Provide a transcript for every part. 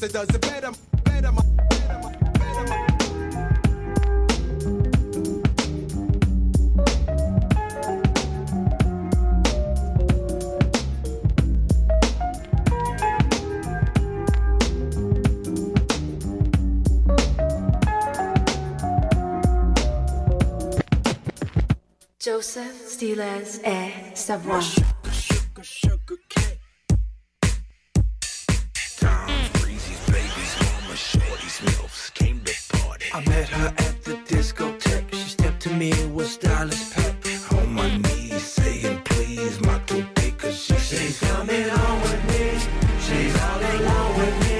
that does it better. Joseph Stiles et sa voix. Sugar cake. Tom's, Breezy's, babies, mama, shorty's, milfs came to party. I met her at the discotheque. She stepped to me and was stylish packed. On my knees, saying please, my coupe, cause she's coming on with me. She's all alone with me.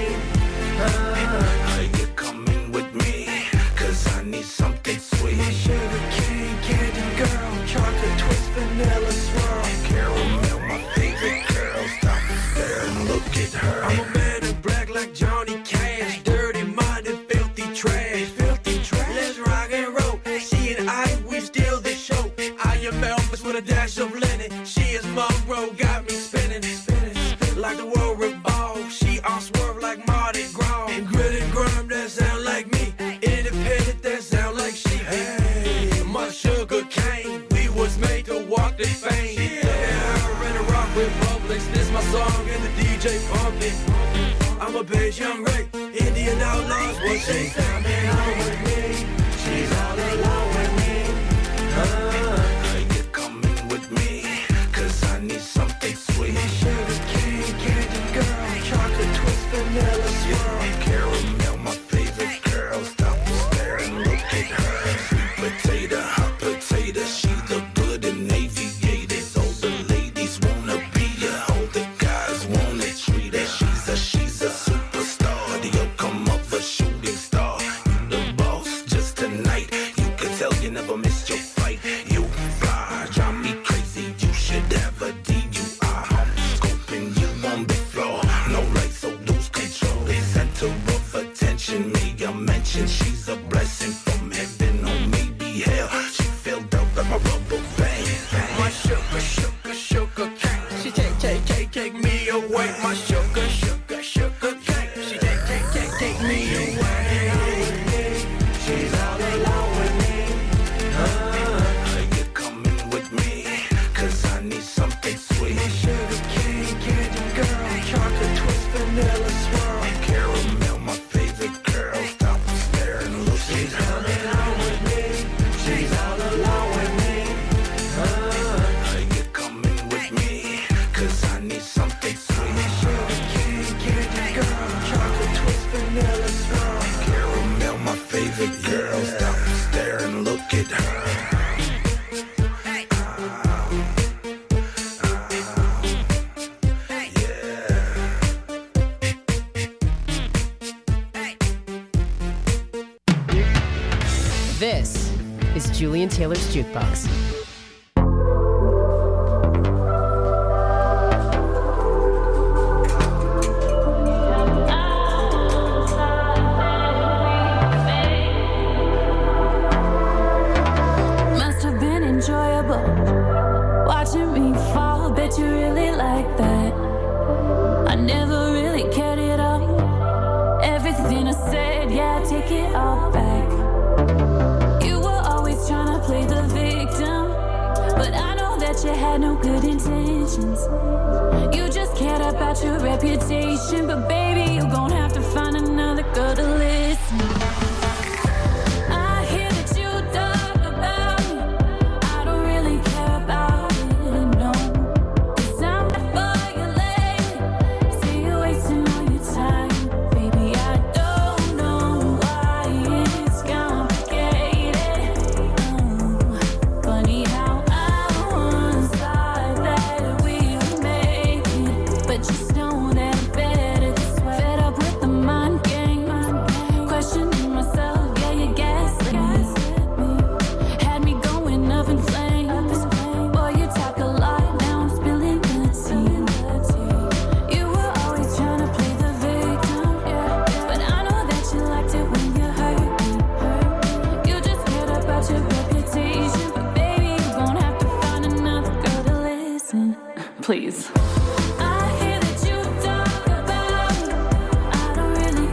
Are you coming with me? Cause I need something sweet. My sugar cane, candy girl, chocolate twist, vanilla swirl, caramel, my favorite girl. Stop there and look at her. I'm a man in black like Johnny Cash, dirty minded, filthy trash, filthy trash. Let's rock and roll. She and I, we steal the show. I am Elvis with a dash of linen. She is Monroe, got me spinning, like the world revolves. She all swerve like Mardi Gras. And grit and grime, that sound like me. Independent, that sound like she. Hey, my sugar cane, we was made to walk this fame. Yeah, her in a rock with Publix. This my song and the DJ pumping. I'm a bass young Ray, Indian outlaws. What she's coming home with me. She's all alone with me. Are you coming with me? Cause I need something sweet. My sugar cane, candy girl, chocolate twist, vanilla swirl, caramel, my favorite girl. Stop and stare and look at her. Sweet potato, hot potato, she look good in aviators. All the ladies wanna be her, all the guys wanna treat her. She's a superstar, the outcome of a shooting star. You the boss, just tonight. You can tell you never missed your fight. You fly, drive me crazy. You should have a DUI. I'm scoping you on the floor. No lights, so lose control. The center of attention, me a mention. She's a blessing from heaven or maybe hell. She filled up like my rubber band. My sugar cane. She take me away. My sugar cane. She take me away. She's all alone with me. Are you coming with me? Cause I need something sweet. My sugar cane, candy girl, chocolate twist, vanilla swirl, caramel, my favorite girl. Stop and stare and look at her. Coming home with me. She's all alone with me. Are you coming with me? Cause I need something sweet. My sugar cane, candy girl, chocolate twist, vanilla swirl, caramel, my favorite girl. Stop and stare and look at her. This is Julian Taylor's Jukebox. Must have been enjoyable watching me fall. Bet you really like that. I never really cared at all. Everything I said, yeah, I take it all back. You were always trying to play the victim, but I know that you had no good intentions. You just cared about your reputation, but baby, you're gonna have to find another girl to listen. I hear that you talk about me. I don't really care about it, no. 'Cause I'm for you late. See you wasting all your time. Baby, I don't know why it's complicated. Funny how I once thought that we would make it, but just know that I'm better this way. Fed up with the mind game, questioning myself, yeah, you gaslit me. Had me going up in flames. Boy, you talk a lot, now I'm spilling the tea. You were always trying to play the victim, but I know that you liked it when you hurt me. You just cared about your reputation, but baby, you're gonna have to find another girl to listen. Please. I hear that you talk about me. I don't really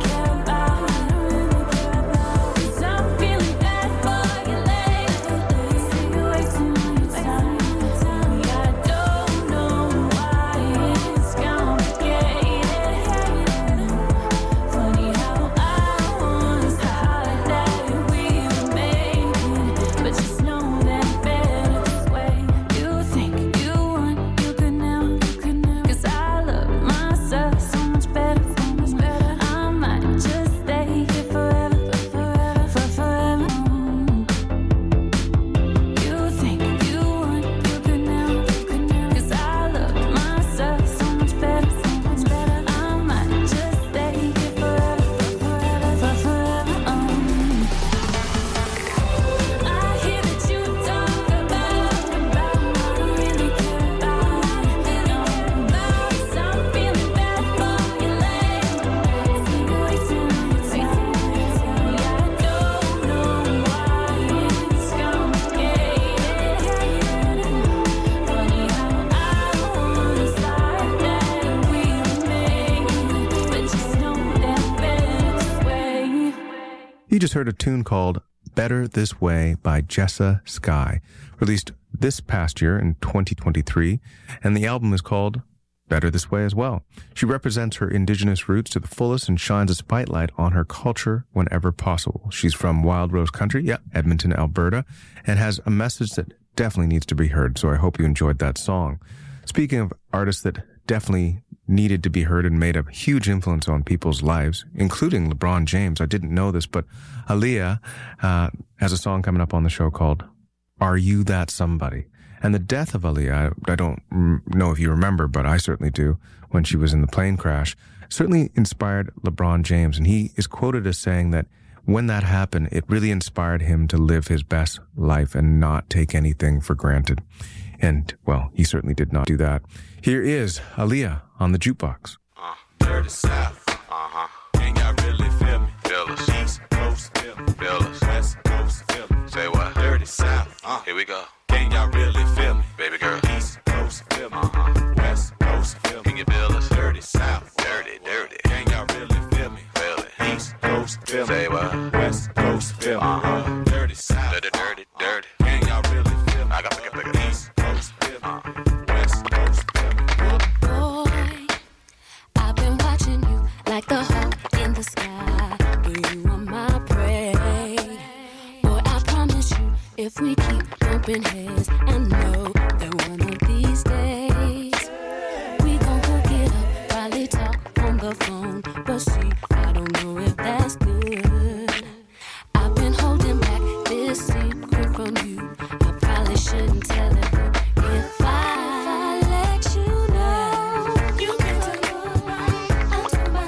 just heard a tune called Better This Way by Jessa Sky, released this past year in 2023, and the album is called Better This Way as well. She represents her indigenous roots to the fullest and shines a spotlight on her culture whenever possible. She's from Wild Rose Country, Edmonton, Alberta, and has a message that definitely needs to be heard, so I hope you enjoyed that song. Speaking of artists that definitely needed to be heard and made a huge influence on people's lives, including LeBron James. I didn't know this, but Aaliyah has a song coming up on the show called Are You That Somebody? And the death of Aaliyah, I don't know if you remember, but I certainly do, when she was in the plane crash, certainly inspired LeBron James. And he is quoted as saying that when that happened, it really inspired him to live his best life and not take anything for granted. And, well, he certainly did not do that. Here is Aaliyah on the jukebox. Dirty South, Can y'all really feel me? Feel us. East Coast, feel me. Feel us. West Coast, feel me. Say what? Dirty South, here we go. Can y'all really feel me? Baby girl. East Coast, feel me. West Coast, feel me. Can you feel us? Dirty South, dirty. Can y'all really feel me? Feel it. East Coast, feel me. Say what? West Coast, feel me. Dirty South, dirty. Can y'all really feel me? I got to pick it. East Coast, feel me. West Coast, feel me. Boy, I've been watching you like the hawk in the sky. You are my prey. Boy, I promise you, if we keep bumping heads, I know that one of these days we gon' hook it up, probably talk on the phone. But see, I don't know if that's good. I've been holding back this secret from you. I probably shouldn't tell it, but if I let you know, you can tell nobody, I'm talking about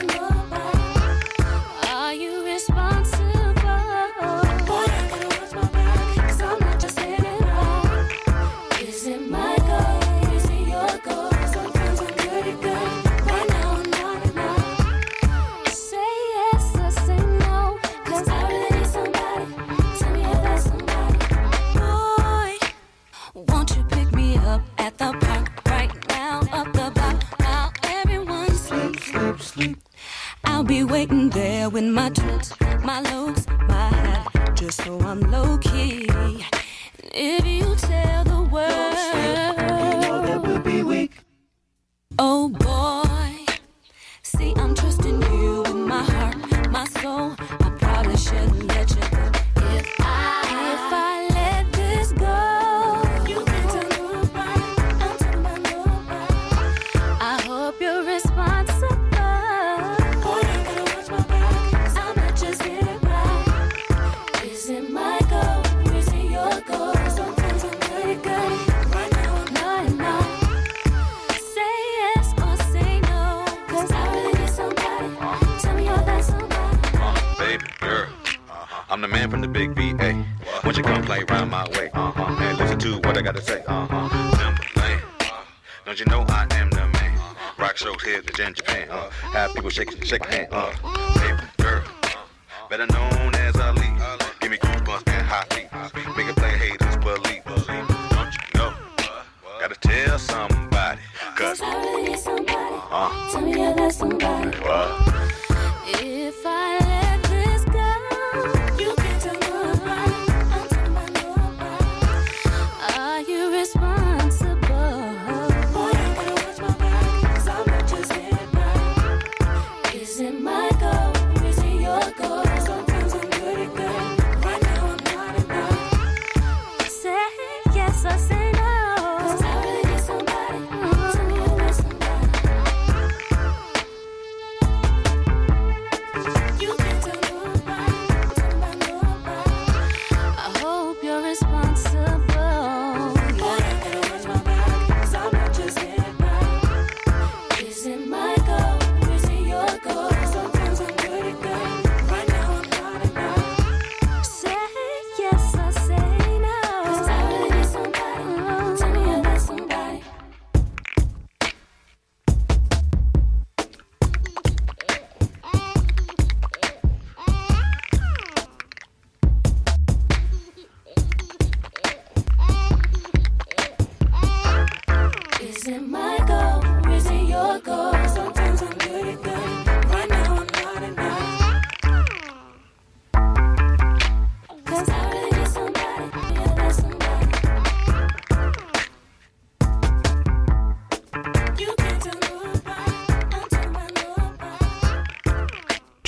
nobody. Are you responsible? Boy, I gotta watch my back, 'cause I'm not just hitting right. Is it my goal? Is it your goal? Sometimes I'm pretty good. Right now I'm not enough. Say yes or say no, 'cause I really need somebody. Tell me if that's somebody. Boy, won't you pick me up at the park right now? Up the block while everyone sleep. I'll be waiting there with my tricks, my looks, my hat, just so I'm low key. If you tell the world, you know that we'll be weak. Oh boy, see I'm trusting you with my heart, my soul. I probably shouldn't let you go. If I let this go, you can tell nobody, I'm talking about nobody. I hope you're responsible. Boy, I gotta watch my back, 'cause I'm not just getting by. Is it my goal? Is it your goal? Sometimes I'm pretty good. Right now I'm not enough. Say yes or say no, 'cause I really need somebody. Tell me you're that somebody. Baby girl, I'm the man from the big VA. Won't you come play round my way? And listen to what I gotta say. Timberland, don't you know I am the man? Rock shows here in Japan. Have people shake hand. Baby girl, better known as Ali. Give me goosebumps and hot feet. Make it play haters believe. Don't you know? Gotta tell somebody. 'Cause I really need somebody. Tell me you're that somebody. If I let this go, you can tell nobody, I'm talking about nobody. Are you responsible? Boy, I gotta watch my back, 'cause I'm not just getting by. Is it my goal? Is it your goal? Sometimes I'm pretty good. Right now I'm not enough. Say yes or say no, 'cause I really need somebody. Tell me you're that somebody. You can tell nobody, I'm talking about nobody. I hope you're responsible. Boy, I gotta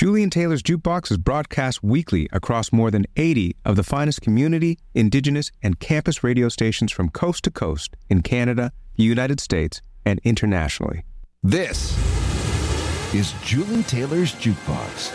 Julian Taylor's Jukebox is broadcast weekly across more than 80 of the finest community, indigenous, and campus radio stations from coast to coast in Canada, the United States, and internationally. This is Julian Taylor's Jukebox.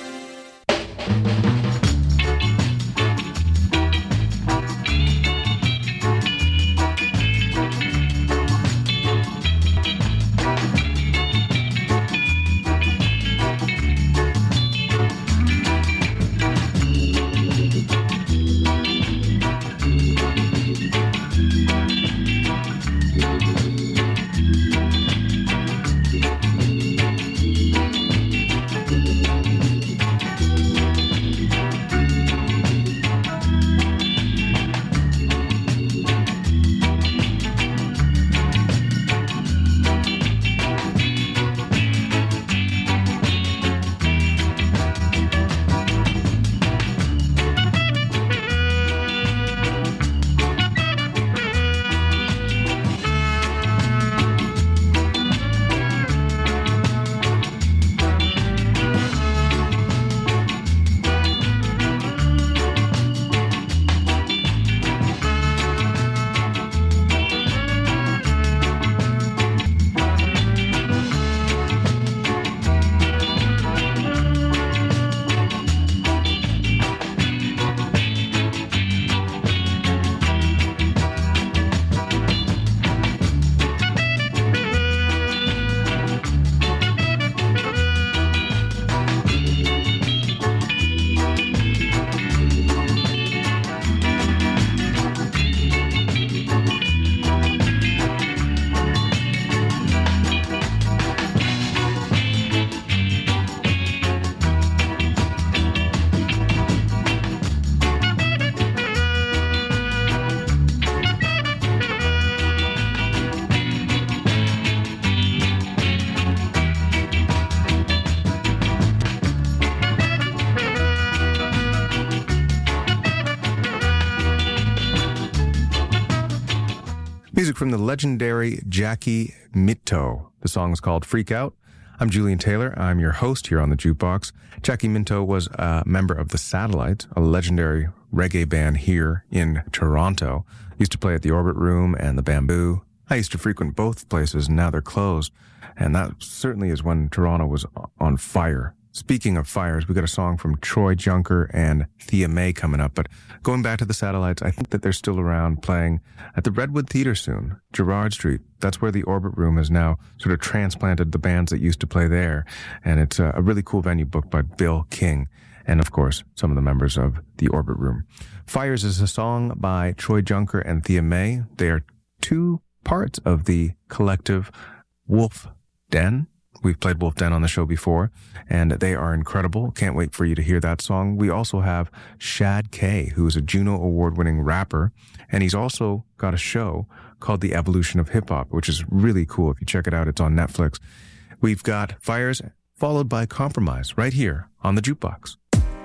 Music from the legendary Jackie Minto. The song is called Freak Out. I'm Julian Taylor. I'm your host here on the Jukebox. Jackie Minto was a member of the Satellites, a legendary reggae band here in Toronto. Used to play at the Orbit Room and the Bamboo. I used to frequent both places, and now they're closed. And that certainly is when Toronto was on fire. Speaking of fires, we got a song from Troy Junker and Thea May coming up. But going back to the Satellites, I think that they're still around playing at the Redwood Theatre soon, Gerrard Street. That's where the Orbit Room has now sort of transplanted the bands that used to play there. And it's a really cool venue booked by Bill King. And of course, some of the members of the Orbit Room. Fires is a song by Troy Junker and Thea May. They are two parts of the collective Wolf Den. We've played Wolf Den on the show before, and they are incredible. Can't wait for you to hear that song. We also have Shad K, who is a Juno Award-winning rapper, and he's also got a show called The Evolution of Hip Hop, which is really cool. If you check it out, it's on Netflix. We've got Fires, followed by Compromise, right here on the Jukebox.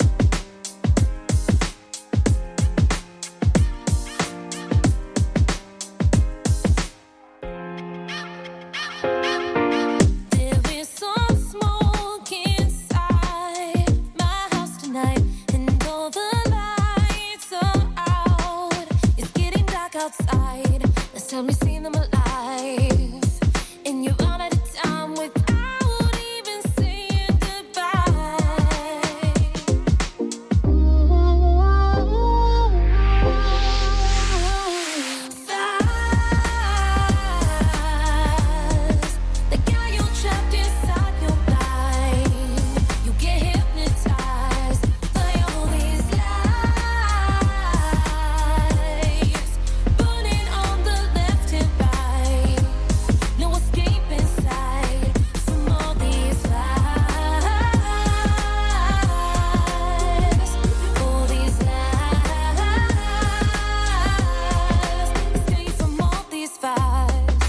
Tell me, see them alive, and you run out of time without even saying goodbye. Fires, the guy you trapped inside your mind. You get hypnotized by all these lies, burning on the left and right. No escape inside from all these lies. All these lies. Escape from all these lies.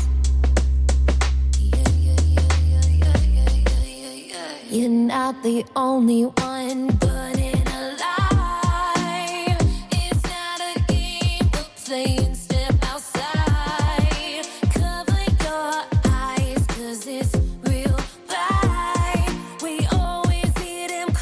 You're not the only one burning alive. It's not a game we're playing, step outside. Cover your eyes, 'cause it's real life. We always hear them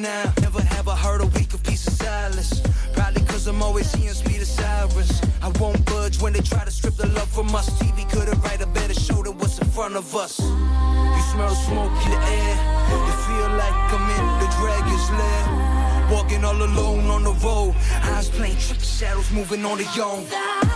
now. Never have I heard a week of peace of silence. Probably cause I'm always hearing speed of sirens. I won't budge when they try to strip the love from us. TV couldn't write a better show than what's in front of us. You smell the smoke in the air. You feel like I'm in the dragon's lair. Walking all alone on the road. Eyes playing tricky shadows moving on their own.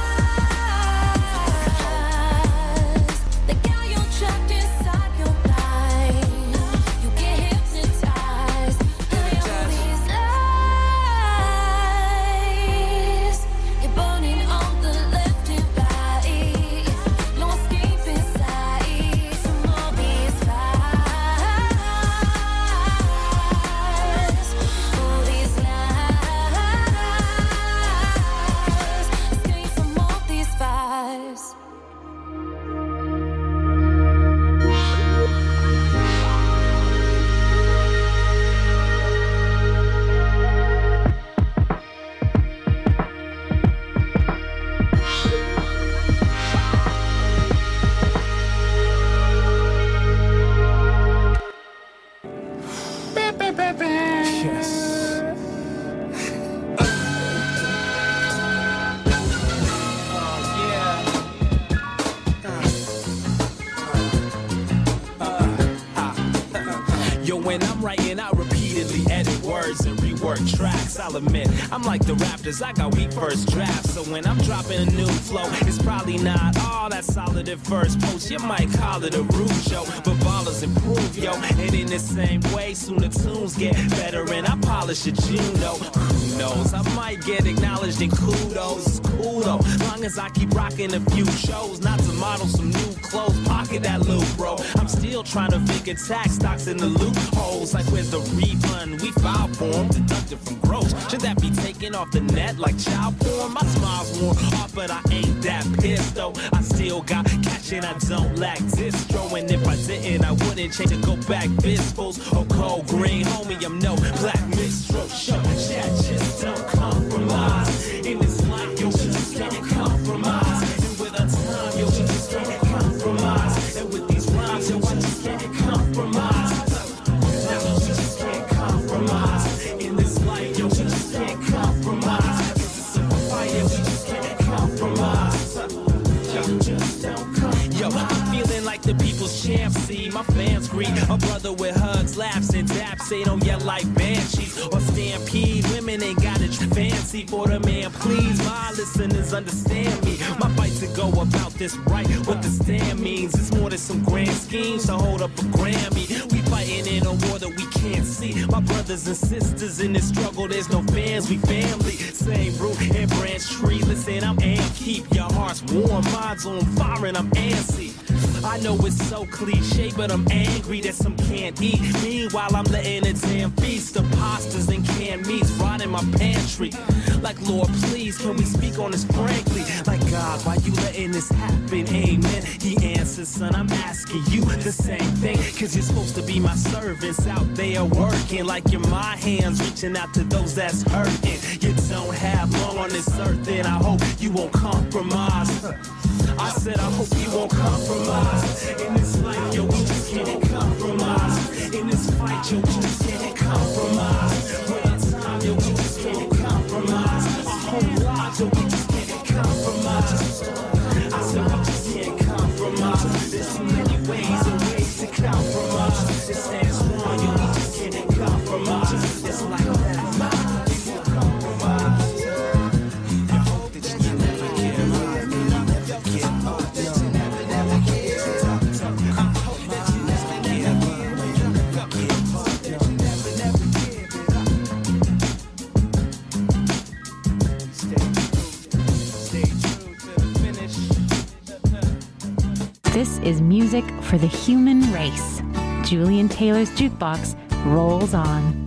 I'll admit, I'm like the Raptors, I got weak first drafts. So when I'm dropping a new flow, it's probably not all that solid at first post. You might call it a rude show, but ballers improve, yo. And in the same way, soon the tunes get better and I polish a Juno. Who knows, I might get acknowledged in kudos. It's cool though, long as I keep rocking a few shows. Not to model some new clothes, pocket that loot, bro. I'm still trying to figure tax stocks in the loopholes. Like where's the refund? We filed for them, deducted from gross. Should that be taken off the net like child porn? My smile's worn off, but I ain't that pissed though. I still got cash and I don't lack distro. And if I didn't, I wouldn't change to go back fistfuls or cold green. Homie, I'm no black minstrel. Show shit, just don't compromise. In this life, yo, we just can't compromise. And with our time, yo, we just can't compromise. And with these rhymes, yo, I just can't compromise. Now we just can't compromise. In this life, yo, we just can't compromise. It's a simple fight, yeah, we just can't compromise. Yo, just don't compromise. Yo, I'm feeling like the people's champ. See, my fans greet a brother with hugs, laughs, and daps. They don't yell like banshees or stampede. Women ain't got it fancy for the man. Please, my listeners understand me. My fight to go about this right. What the stand means, it's more than some grand schemes to hold up a Grammy. We fighting in a war that we can't see. My brothers and sisters in this struggle, there's no fans, we family. Same root and branch tree. Listen, I'm amped. Keep your hearts warm, minds on fire, and I'm antsy. I know it's so cliche, but I'm angry that some can't eat. Meanwhile, I'm letting a damn feast of pastas and canned meats rot in my pantry. Like, Lord, please, can we speak on this frankly? Like, God, why you letting this happen? Amen. He answers, son, I'm asking you the same thing. Cause you're supposed to be my servants out there working. Like you're my hands reaching out to those that's hurting. You don't have long on this earth, and I hope you won't compromise. I said I hope you won't compromise. In this life, yo, we just can't compromise. In this fight, yo, we just can't compromise. With our time, yo, we just can't compromise. Our whole lives, yo, we just can't compromise. I said we just can't compromise. There's so many ways and ways to compromise. It stands strong, yo, we just can't compromise. It's like that. This is music for the human race. Julian Taylor's Jukebox rolls on.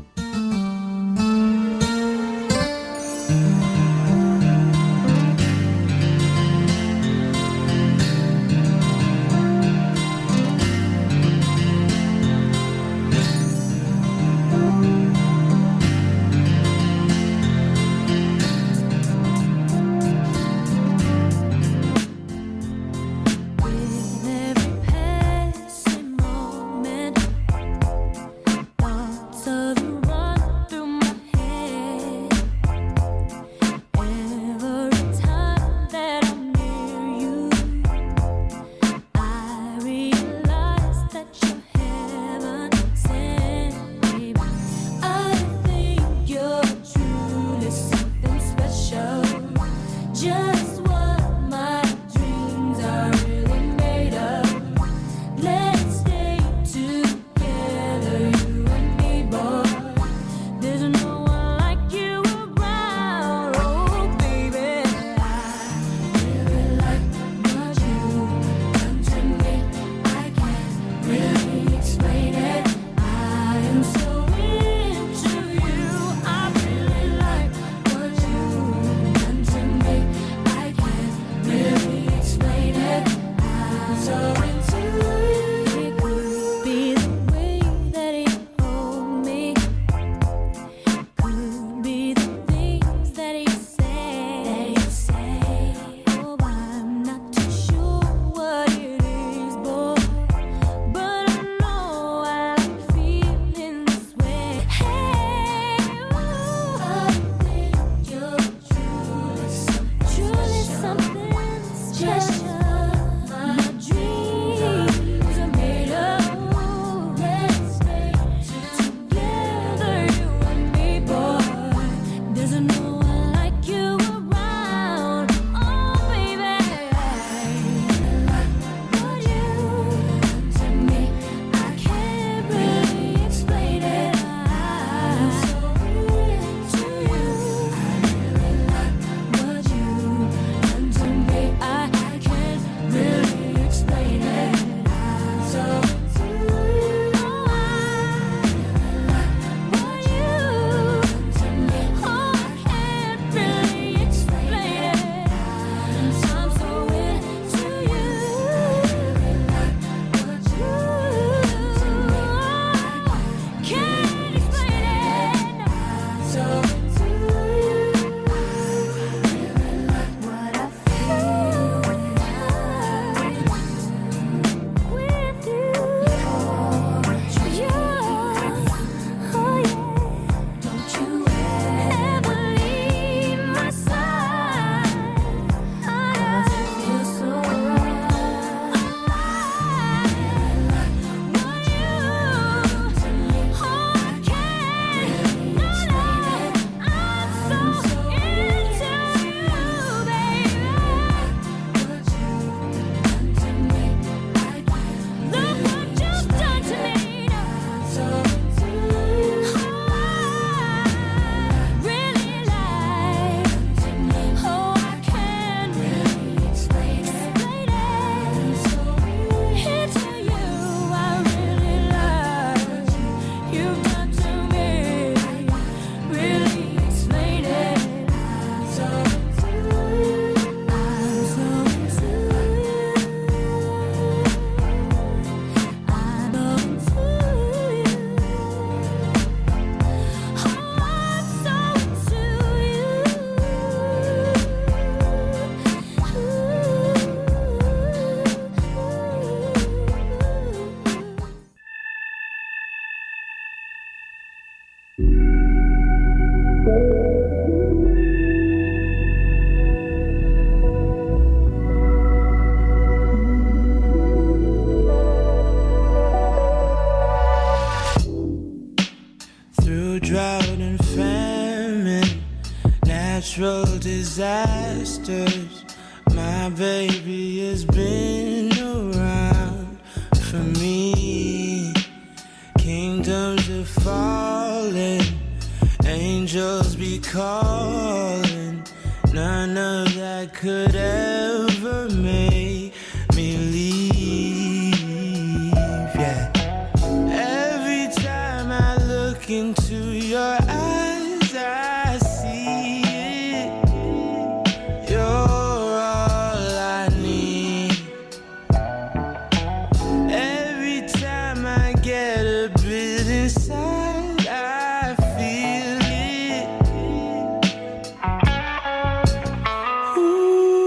Passing moment, thoughts of the natural disasters. My baby has been around for me. Kingdoms are falling, angels be calling. None of that could ever make me leave, yeah. Every time I look into your eyes, I see it. You're all I need. Every time I get a bit inside, I feel it. Ooh,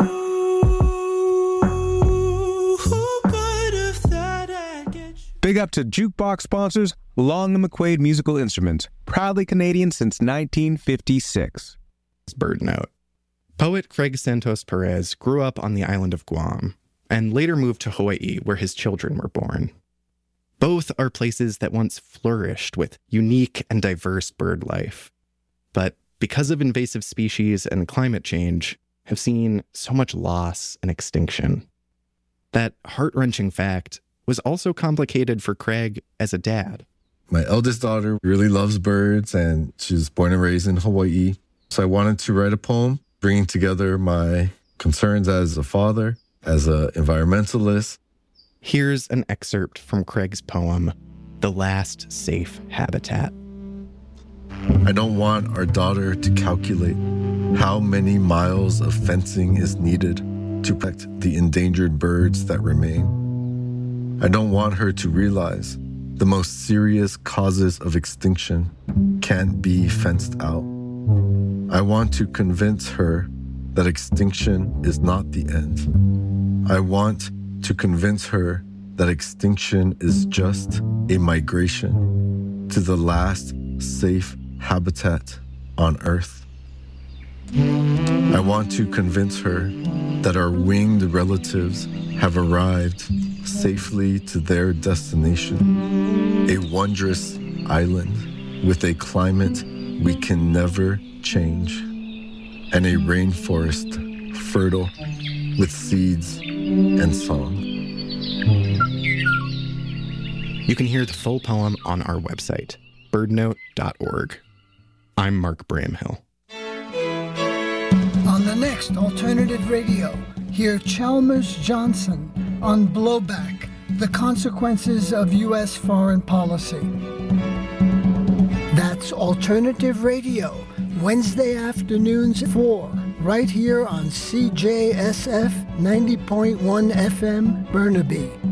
who would have thought I'd get you? Big up to Jukebox sponsors Long & McQuaid Musical Instruments, proudly Canadian since 1956. Bird note. Poet Craig Santos Perez grew up on the island of Guam and later moved to Hawaii where his children were born. Both are places that once flourished with unique and diverse bird life, but because of invasive species and climate change, have seen so much loss and extinction. That heart-wrenching fact was also complicated for Craig as a dad. My eldest daughter really loves birds, and she's born and raised in Hawaii. So I wanted to write a poem bringing together my concerns as a father, as an environmentalist. Here's an excerpt from Craig's poem, The Last Safe Habitat. I don't want our daughter to calculate how many miles of fencing is needed to protect the endangered birds that remain. I don't want her to realize the most serious causes of extinction can't be fenced out. I want to convince her that extinction is not the end. I want to convince her that extinction is just a migration to the last safe habitat on Earth. I want to convince her that our winged relatives have arrived safely to their destination, a wondrous island with a climate we can never change, and a rainforest fertile with seeds and song. You can hear the full poem on our website, birdnote.org. I'm Mark Bramhill. On the next Alternative Radio, hear Chalmers Johnson on Blowback, the consequences of U.S. foreign policy. That's Alternative Radio, Wednesday afternoons 4, right here on CJSF 90.1 FM, Burnaby.